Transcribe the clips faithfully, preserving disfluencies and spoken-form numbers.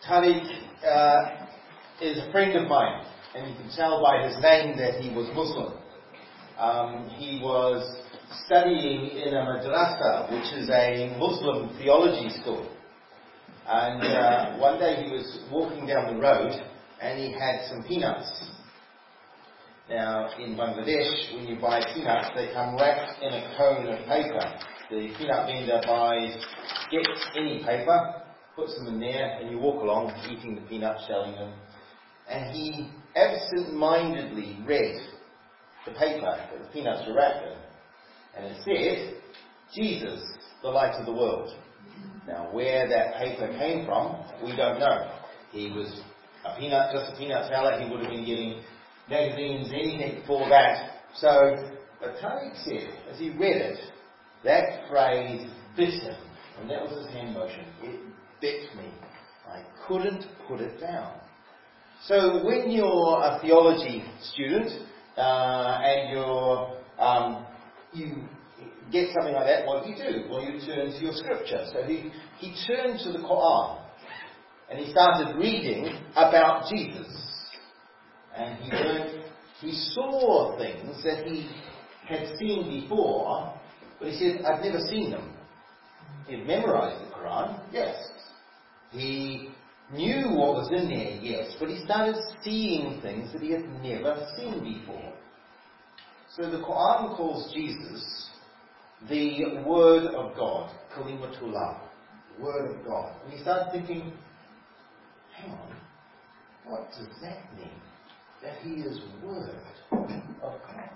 Tariq uh, is a friend of mine, and you can tell by his name that he was Muslim. Um, he was studying in a madrasa, which is a Muslim theology school. And uh, one day he was walking down the road, and he had some peanuts. Now, in Bangladesh, when you buy peanuts, they come wrapped in a cone of paper. The peanut vendor buys, gets any paper, puts them in there, and you walk along eating the peanuts, shelling them. And he absent-mindedly read the paper that the peanuts were wrapped in. And it said, Jesus, the light of the world. Now, where that paper came from, we don't know. He was a peanut, just a peanut seller. He would have been getting magazines, anything for that. So, but Tariq said, as he read it, that phrase bit him. And that was his hand motion. It bit me. I couldn't put it down. So when you're a theology student uh, and you're um, you get something like that, what do you do? Well, you turn to your scripture. So he, he turned to the Quran and he started reading about Jesus. And he learned, he saw things that he had seen before, but he said, I've never seen them. He had memorized the Quran, yes. He knew what was in there, yes, but he started seeing things that he had never seen before. So the Quran calls Jesus the Word of God, Kalimatullah, Word of God. And he started thinking, hang on, what does that mean? That he is Word of God.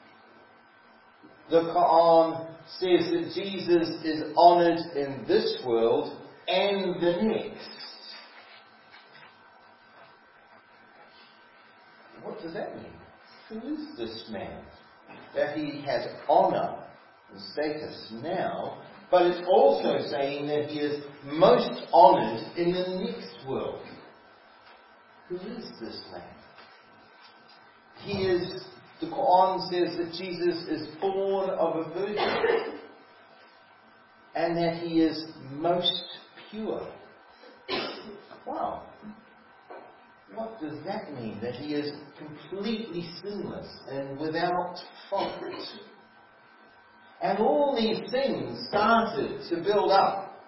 The Quran says that Jesus is honoured in this world and the next. What does that mean? Who is this man? That he has honour and status now, but it's also saying that he is most honoured in the next world. Who is this man? He is, the Quran says that Jesus is born of a virgin and that he is most pure. Wow. What does that mean? That he is completely sinless and without fault. And all these things started to build up.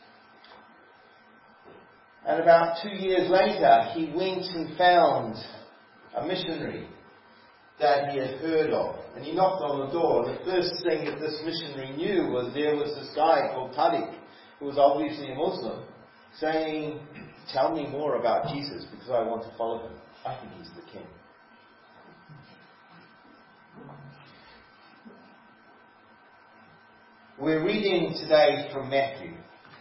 And about two years later, he went and found a missionary that he had heard of. And he knocked on the door, and the first thing that this missionary knew was there was this guy called Tariq, who was obviously a Muslim, saying, tell me more about Jesus because I want to follow him. I think he's the king. We're reading today from Matthew,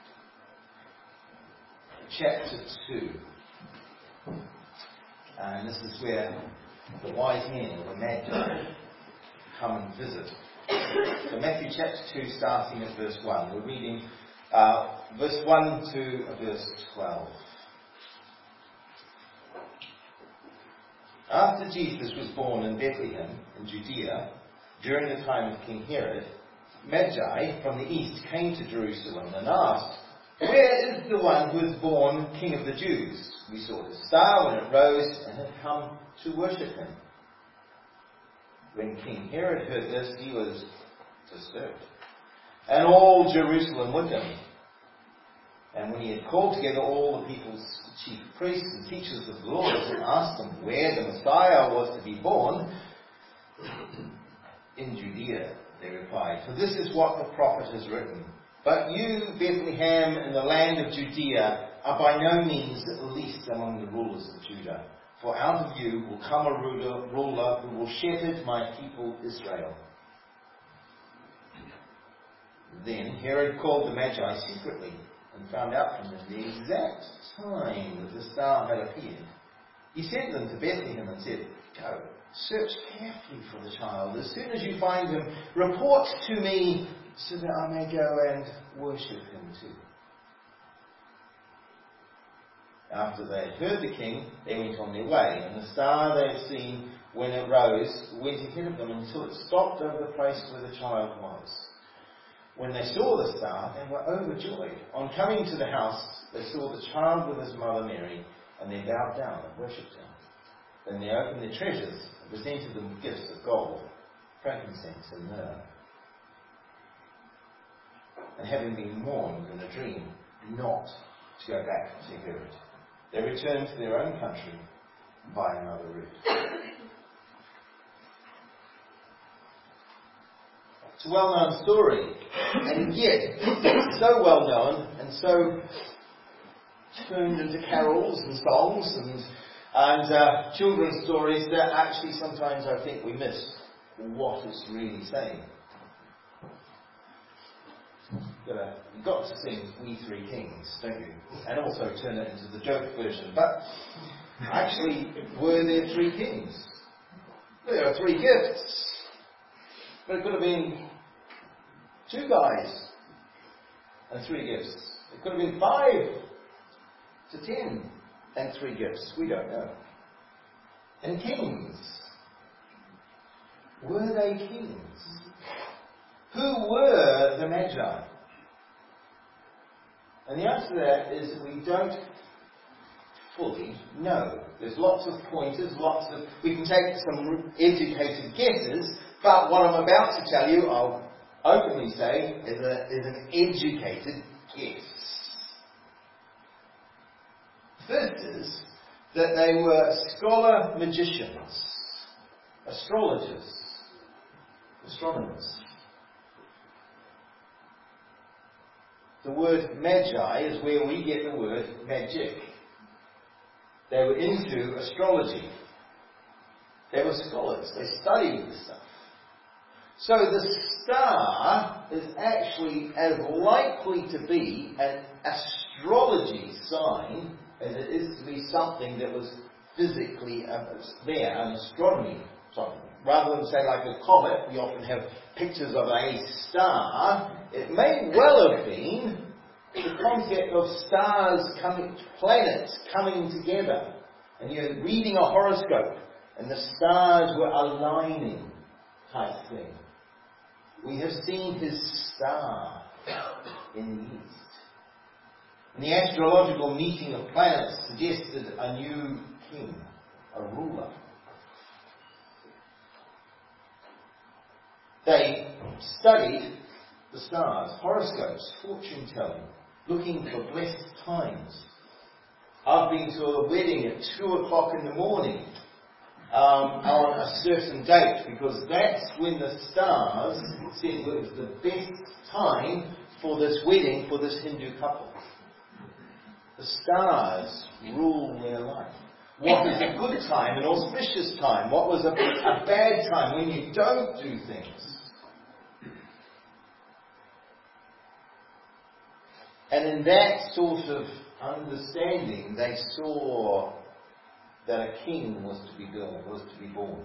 chapter two. And this is where the wise men, or the magi, come and visit. So Matthew chapter two, starting at verse one. We're reading uh, verse one to verse twelve. After Jesus was born in Bethlehem, in Judea, during the time of King Herod, Magi from the east came to Jerusalem and asked, where is the one who is born King of the Jews? We saw his star when it rose and had come to worship him. When King Herod heard this, he was disturbed, and all Jerusalem with him. And when he had called together all the people's chief priests and teachers of the law and asked them where the Messiah was to be born, in Judea, they replied, for this is what the prophet has written. But you, Bethlehem, in the land of Judea, are by no means least among the rulers of Judah. For out of you will come a ruler, ruler who will shepherd my people Israel. Then Herod called the Magi secretly and found out from them the exact time that the star had appeared. He sent them to Bethlehem and said, go, search carefully for the child. As soon as you find him, report to me so that I may go and worship him too. After they had heard the king, they went on their way, and the star they had seen when it rose went ahead of them until it stopped over the place where the child was. When they saw the star, they were overjoyed. On coming to the house, They saw the child with his mother Mary, and they bowed down and worshipped him. Then they opened their treasures and presented them gifts of gold, frankincense, and myrrh. And having been warned in a dream not to go back to Herod, they returned to their own country by another route. It's a well-known story, and yet it's so well-known and so turned into carols and songs and, and uh, children's stories that actually sometimes I think we miss what it's really saying. You've got to sing We Three Kings, don't you? And also turn it into the joke version. But actually, were there three kings? There are three gifts. But it could have been two guys and three gifts. It could have been five to ten and three gifts. We don't know. And kings. Were they kings? Who were the Magi? And the answer to that is we don't fully know. There's lots of pointers, lots of... We can take some educated guesses, but what I'm about to tell you, I'll openly say, is, a, is an educated guess. First is that they were scholar magicians, astrologers, astronomers. The word magi is where we get the word magic. They were into astrology. They were scholars. They studied the stuff. So the star is actually as likely to be an astrology sign as it is to be something that was physically there, an astronomy something. Rather than say like a comet, we often have pictures of a star. It may well have been the concept of stars coming, planets coming together. And you're reading a horoscope and the stars were aligning type thing. We have seen his star in the east. And the astrological meeting of planets suggested a new king, a ruler. They studied the stars, horoscopes, fortune telling, looking for blessed times. I've been to a wedding at two o'clock in the morning um, on a certain date, because that's when the stars said it was the best time for this wedding for this Hindu couple. The stars rule their life. What is a good time, an auspicious time? What was a, a bad time when you don't do things? And in that sort of understanding, they saw that a king was to be born, was to be born.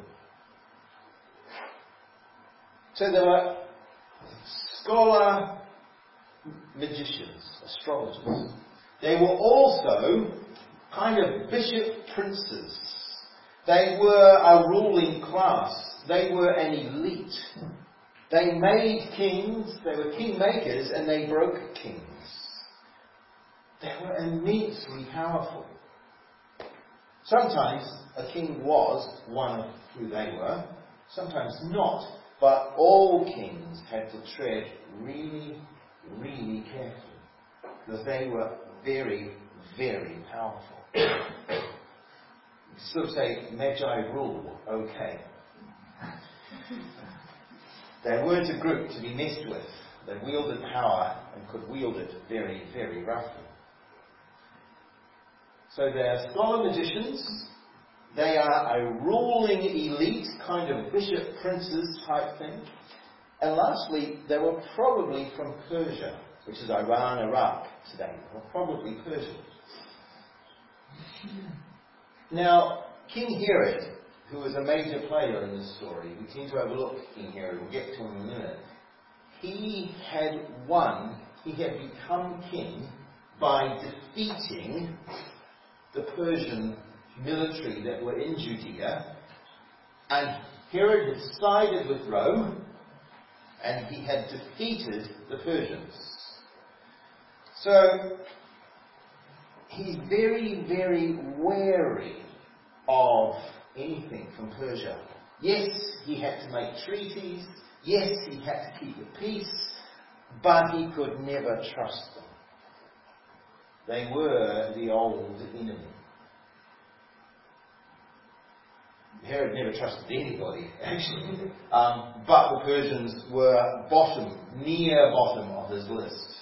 So there were scholar magicians, astrologers. They were also kind of bishop princes. They were a ruling class. They were an elite. They made kings, they were king makers, and they broke kings. They were immensely powerful. Sometimes a king was one of who they were, sometimes not. But all kings had to tread really, really carefully, because they were very, very powerful. You sort of say, Magi rule, okay. They weren't a group to be messed with. They wielded power and could wield it very, very roughly. So they are scholar magicians. They are a ruling elite, kind of bishop princes type thing. And lastly, they were probably from Persia, which is Iran, Iraq today. They were probably Persians. Now, King Herod, who was a major player in this story, we tend to overlook King Herod, we'll get to him in a minute. He had won, he had become king by defeating the Persian military that were in Judea, and Herod had sided with Rome, and he had defeated the Persians. So, he's very, very wary of anything from Persia. Yes, he had to make treaties. Yes, he had to keep the peace. But he could never trust them. They were the old enemy. Herod never trusted anybody, actually. Um, but the Persians were bottom, near bottom of his list.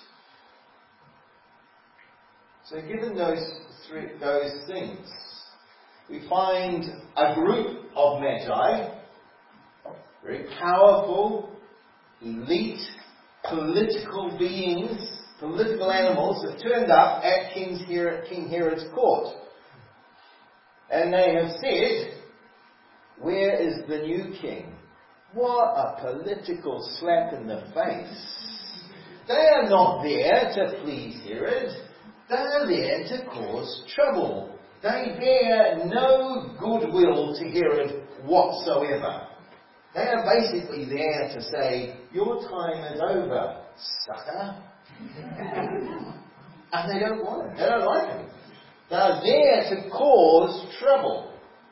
So given those three, those things, we find a group of magi, very powerful, elite, political beings, political animals that turned up at King's Herod, King Herod's court. And they have said, where is the new king? What a political slap in the face. They are not there to please Herod. They are there to cause trouble. They bear no goodwill to Herod whatsoever. They are basically there to say, your time is over, sucker. And they don't want him. They don't like him. They are there to cause trouble.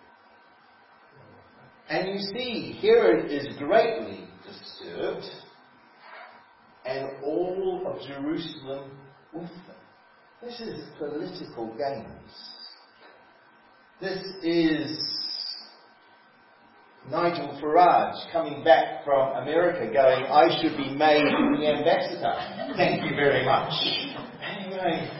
And you see, Herod is greatly disturbed, and all of Jerusalem with them. This is political games. This is Nigel Farage coming back from America going, I should be made the ambassador. Thank you very much. Anyway,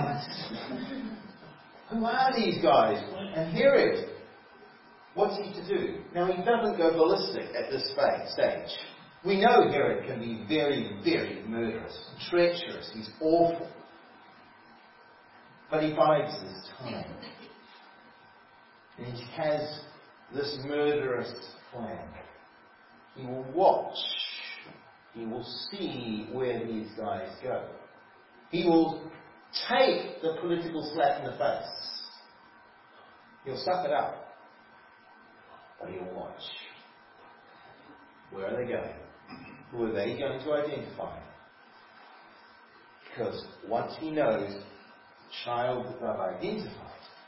who are these guys? And Herod, what's he to do? Now, he doesn't go ballistic at this stage. We know Herod can be very, very murderous, treacherous. He's awful. But he bides his time. And he has this murderous plan. He will watch. He will see where these guys go. He will take the political slap in the face. He'll suck it up. But he'll watch. Where are they going? Who are they going to identify? Because once he knows the child that they've identified,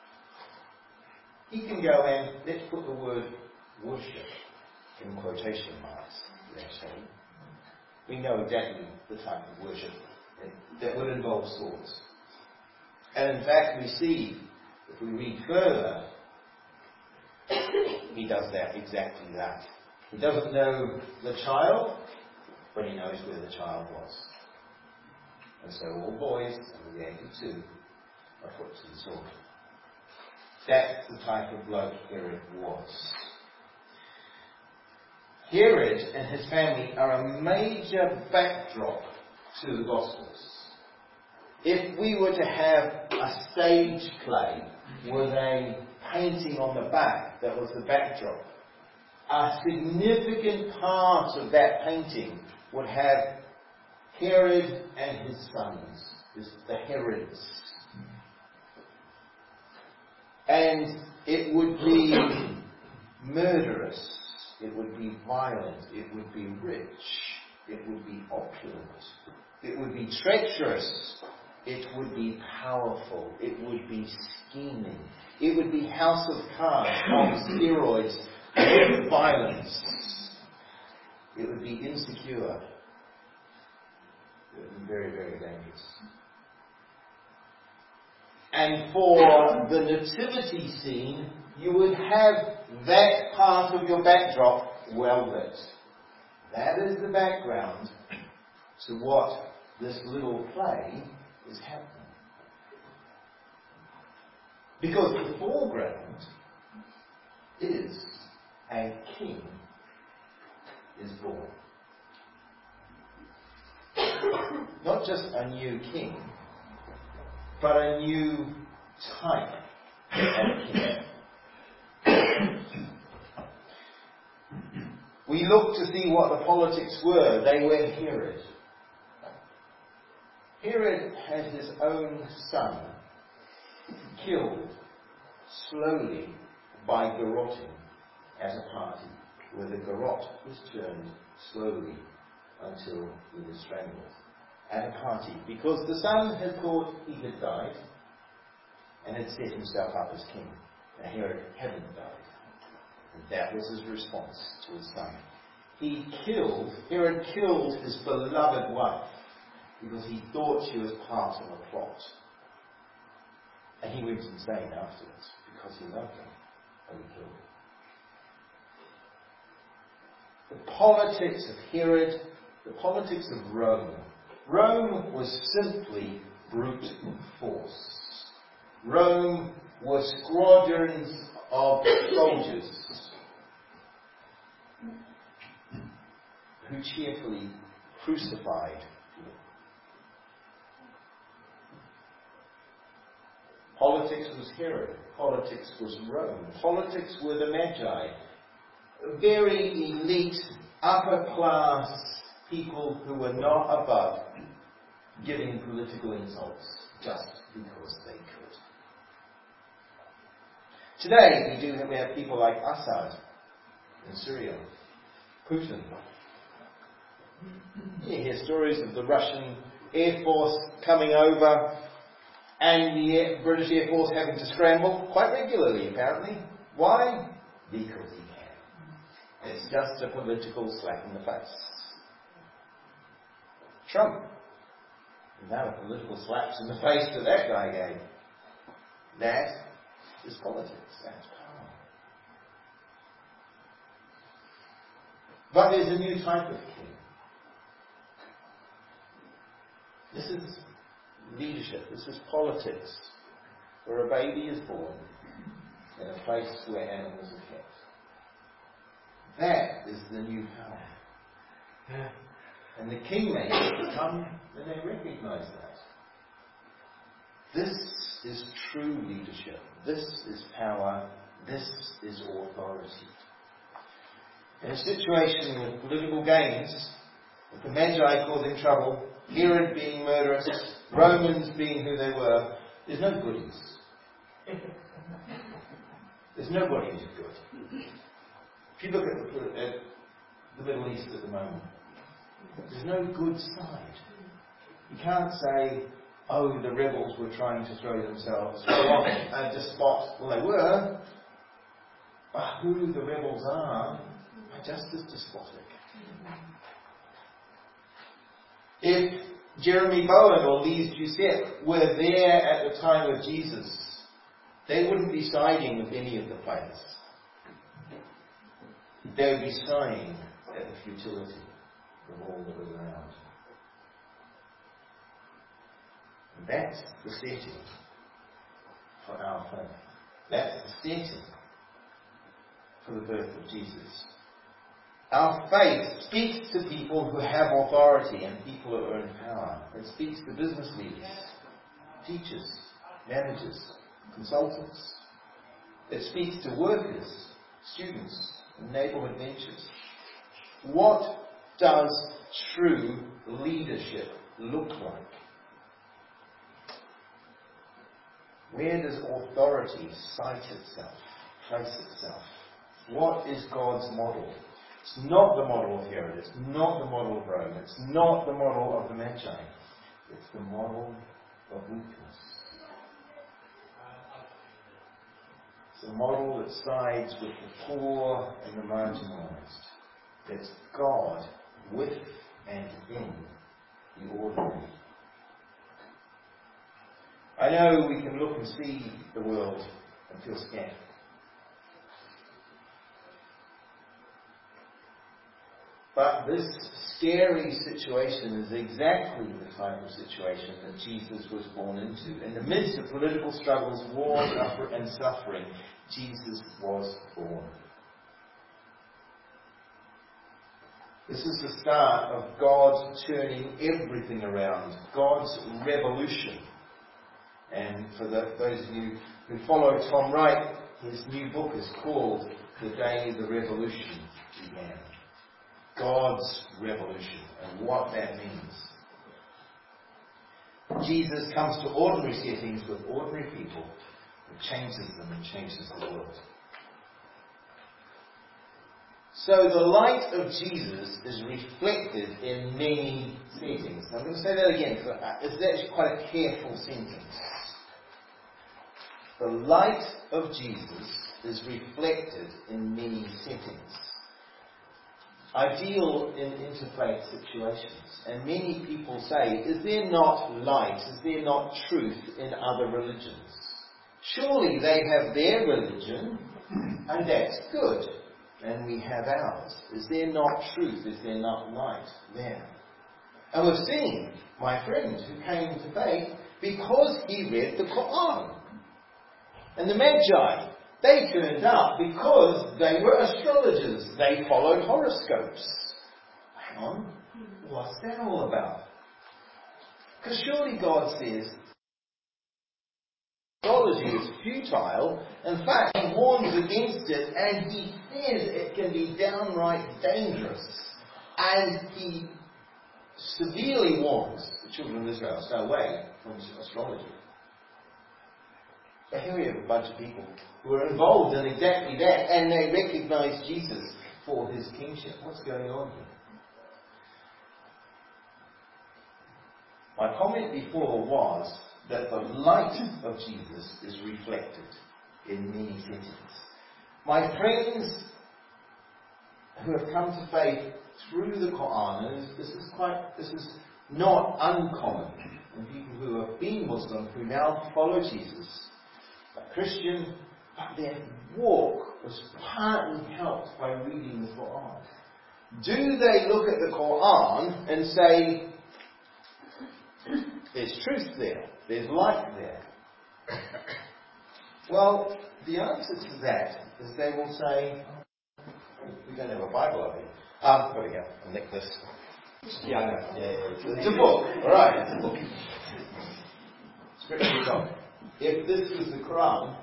he can go and, let's put the word worship in quotation marks there, shall we? We know exactly the type of worship that would involve swords. And in fact, we see, if we read further, he does that, exactly that. He doesn't know the child, but he knows where the child was. And so all boys under the age of two are put to the sword. That's the type of bloke Herod was. Herod and his family are a major backdrop to the Gospels. If we were to have a stage play with a painting on the back that was the backdrop, a significant part of that painting would have Herod and his sons, the Herods. And it would be murderous, it would be violent, it would be rich, it would be opulent, it would be treacherous, it would be powerful, it would be scheming, it would be House of Cards on steroids with violence, it would be insecure, it would be very, very dangerous. And for the nativity scene, you would have that part of your backdrop well lit. That is the background to what this little play is happening. Because the foreground is a king is born. Not just a new king, but a new type of king. We look to see what the politics were. They were Herod. Herod had his own son killed slowly by garroting at a party, where the garrote was turned slowly until he was strangled. At a party, because the son had thought he had died, and had set himself up as king. Now Herod hadn't died, and that was his response to his son. He killed, Herod killed his beloved wife because he thought she was part of a plot. And he went insane afterwards because he loved her, and he killed her. The politics of Herod, the politics of Rome. Rome was simply brute force. Rome was squadrons of soldiers who cheerfully crucified people. Politics was Herod. Politics was Rome. Politics were the Magi. Very elite, upper class people who were not above giving political insults just because they could. Today we do have, we have people like Assad in Syria, Putin. You hear stories of the Russian Air Force coming over and the Air, British Air Force having to scramble quite regularly, apparently. Why? Because he can. It's just a political slap in the face. Trump. Now a political slaps in the face that that guy gave. That is politics. That's power. But there's a new type of king. This is leadership. This is politics. Where a baby is born in a place where animals are kept. That is the new power. And the kingmakers come when they recognize that. This is true leadership. This is power. This is authority. In a situation with political gains, with the Magi causing trouble, Herod being murderous, Romans being who they were, there's no goodies. There's nobody who's good. If you look at the, at the Middle East at the moment, there's no good side. You can't say, oh, the rebels were trying to throw themselves off and despot. Well, they were. But who the rebels are, are just as despotic. If Jeremy Bowen or Lise Doucette were there at the time of Jesus, they wouldn't be siding with any of the players. They would be sighing at the futility of all that was around. And that's the setting for our faith. That's the setting for the birth of Jesus. Our faith speaks to people who have authority and people who are in power. It speaks to business leaders, teachers, managers, consultants. It speaks to workers, students, and neighbourhood ventures. What does true leadership look like? Where does authority cite itself, place itself? What is God's model? It's not the model of Herod. It's not the model of Rome. It's not the model of the Magi. It's the model of weakness. It's a model that sides with the poor and the marginalized. It's God with and in the ordinary. I know we can look and see the world and feel scared. But this scary situation is exactly the type of situation that Jesus was born into. In the midst of political struggles, war and suffering, Jesus was born. This is the start of God turning everything around, God's revolution. And for the, those of you who follow Tom Wright, his new book is called The Day the Revolution Began. God's revolution and what that means. Jesus comes to ordinary settings with ordinary people and changes them and changes the world. So the light of Jesus is reflected in many settings. I'm going to say that again. It's actually quite a careful sentence. the light of Jesus is reflected in many settings. I deal in interfaith situations, and many people say, is there not light, is there not truth in other religions? Surely they have their religion, and that's good, and we have ours. Is there not truth, is there not light there? And we've seen my friend who came to faith because he read the Quran. And the Magi, they turned up because they were astrologers. They followed horoscopes. Hang on, what's that all about? Because surely God says astrology is futile. In fact, He warns against it, and He says it can be downright dangerous. And He severely warns the children of Israel to stay away from astrology. But here we have a bunch of people who are involved in exactly that, and they recognise Jesus for His kingship. What's going on here? My comment before was that the light of Jesus is reflected in many settings. My friends who have come to faith through the Quran, and this is quite, this is not uncommon in people who have been Muslim who now follow Jesus, a Christian, but their walk was partly helped by reading the Quran. Do they look at the Quran and say, there's truth there, there's light there? Well, the answer to that is they will say, we don't have a Bible up here. Um, there we go, a necklace. Yeah, I know. Yeah, yeah, it's, it's a book. Alright, it's a book. Scripture God. If this was the Quran,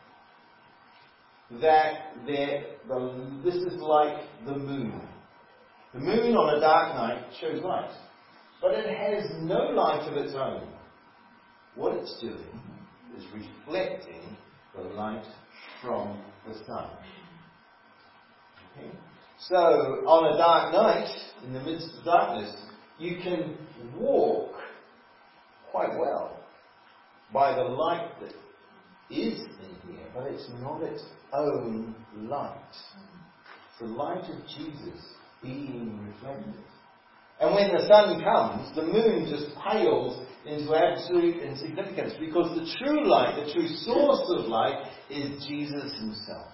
that there, the, this is like the moon. The moon on a dark night shows light, but it has no light of its own. What it's doing is reflecting the light from the sun. Okay? So, on a dark night, in the midst of darkness, you can walk quite well by the light that is in here, but it's not its own light. It's the light of Jesus being reflected. And when the sun comes, the moon just pales into absolute insignificance, because the true light, the true source of light, is Jesus Himself.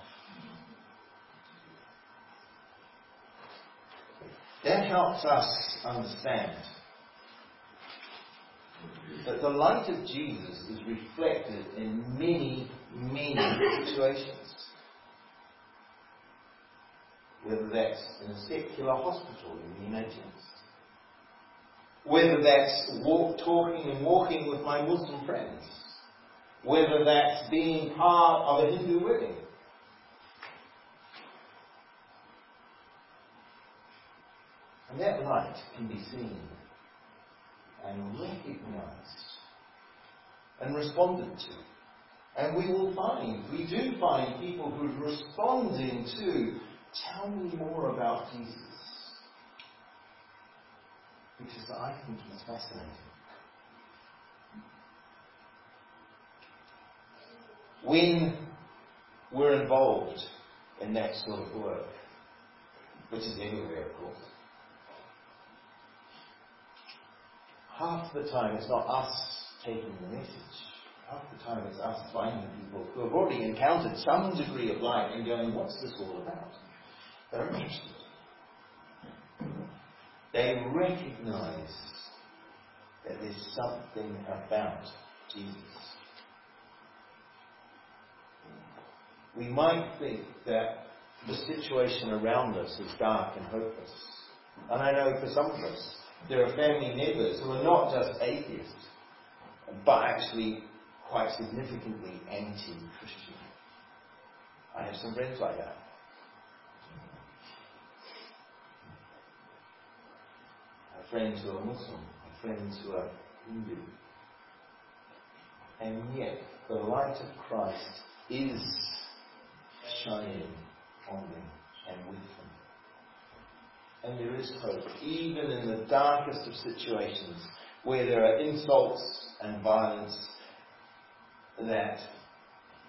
That helps us understand that the light of Jesus is reflected in many, many situations. Whether that's in a secular hospital in the United States, whether that's walk, talking and walking with my Muslim friends, whether that's being part of a Hindu wedding. And that light can be seen and recognized and responded to. And we will find, we do find people who are responding to, tell me more about Jesus. Because I think He's fascinating. When we're involved in that sort of work, which is everywhere, of course, half the time it's not us taking the message. Half the time it's us finding people who have already encountered some degree of light and going, what's this all about? They're interested. They recognize that there's something about Jesus. We might think that the situation around us is dark and hopeless. And I know for some of us, there are family members who are not just atheists, but actually quite significantly anti-Christian. I have some friends like that. I have friends who are Muslim, I have friends who are Hindu. And yet, the light of Christ is shining on them and with them. And there is hope, even in the darkest of situations, where there are insults and violence, that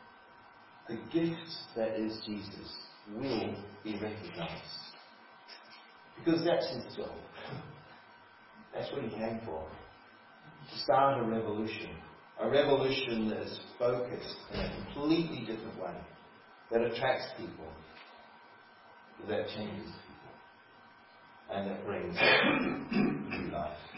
the gift that is Jesus will be recognized. Because that's his job. That's what he came for. To start a revolution. A revolution that is focused in a completely different way. That attracts people. That changes people. And that brings new life.